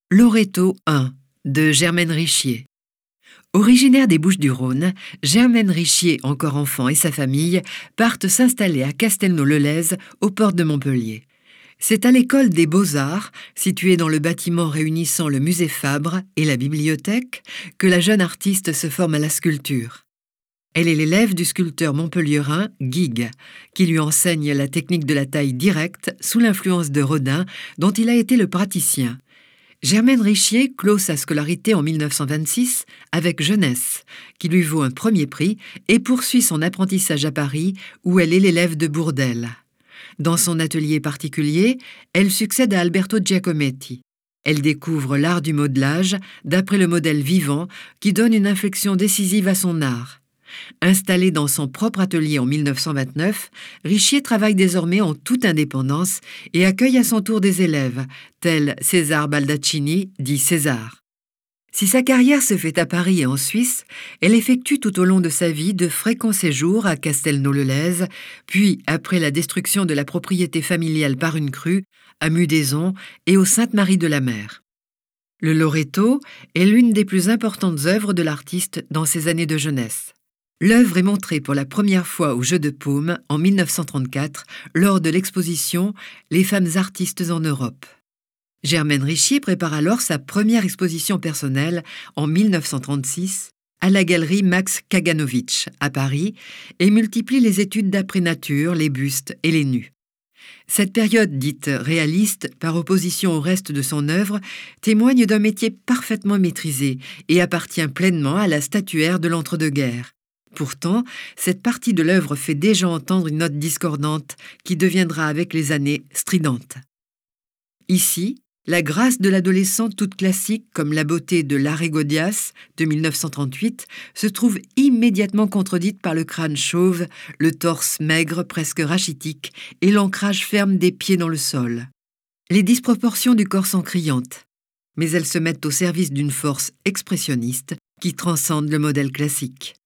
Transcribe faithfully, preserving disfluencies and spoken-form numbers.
Loreto un de Germaine Richier. Originaire des Bouches-du-Rhône, Germaine Richier, encore enfant, et sa famille partent s'installer à Castelnau-le-Lez, aux portes de Montpellier. C'est à l'école des Beaux-Arts, située dans le bâtiment réunissant le musée Fabre et la bibliothèque, que la jeune artiste se forme à la sculpture. Elle est l'élève du sculpteur montpelliérain Guigues, qui lui enseigne la technique de la taille directe sous l'influence de Rodin, dont il a été le praticien. Germaine Richier clôt sa scolarité en mille neuf cent vingt-six avec Jeunesse, qui lui vaut un premier prix, et poursuit son apprentissage à Paris, où elle est l'élève de Bourdelle. Dans son atelier particulier, elle succède à Alberto Giacometti. Elle découvre l'art du modelage d'après le modèle vivant qui donne une inflexion décisive à son art. Installée dans son propre atelier en mille neuf cent vingt-neuf, Richier travaille désormais en toute indépendance et accueille à son tour des élèves, tels César Baldaccini, dit César. Si sa carrière se fait à Paris et en Suisse, elle effectue tout au long de sa vie de fréquents séjours à Castelnau-le-Lez, puis, après la destruction de la propriété familiale par une crue, à Mudaison et au Sainte-Marie-de-la-Mer. Le Loreto est l'une des plus importantes œuvres de l'artiste dans ses années de jeunesse. L'œuvre est montrée pour la première fois au Jeu de Paume en mille neuf cent trente-quatre lors de l'exposition « Les femmes artistes en Europe ». Germaine Richier prépare alors sa première exposition personnelle en mille neuf cent trente-six à la galerie Max Kaganovitch à Paris et multiplie les études d'après-nature, les bustes et les nus. Cette période dite réaliste, par opposition au reste de son œuvre, témoigne d'un métier parfaitement maîtrisé et appartient pleinement à la statuaire de l'entre-deux-guerres. Pourtant, cette partie de l'œuvre fait déjà entendre une note discordante qui deviendra avec les années stridente. Ici, la grâce de l'adolescente toute classique comme la beauté de Larrey Godias de mille neuf cent trente-huit se trouve immédiatement contredite par le crâne chauve, le torse maigre presque rachitique et l'ancrage ferme des pieds dans le sol. Les disproportions du corps sont criantes, mais elles se mettent au service d'une force expressionniste qui transcende le modèle classique.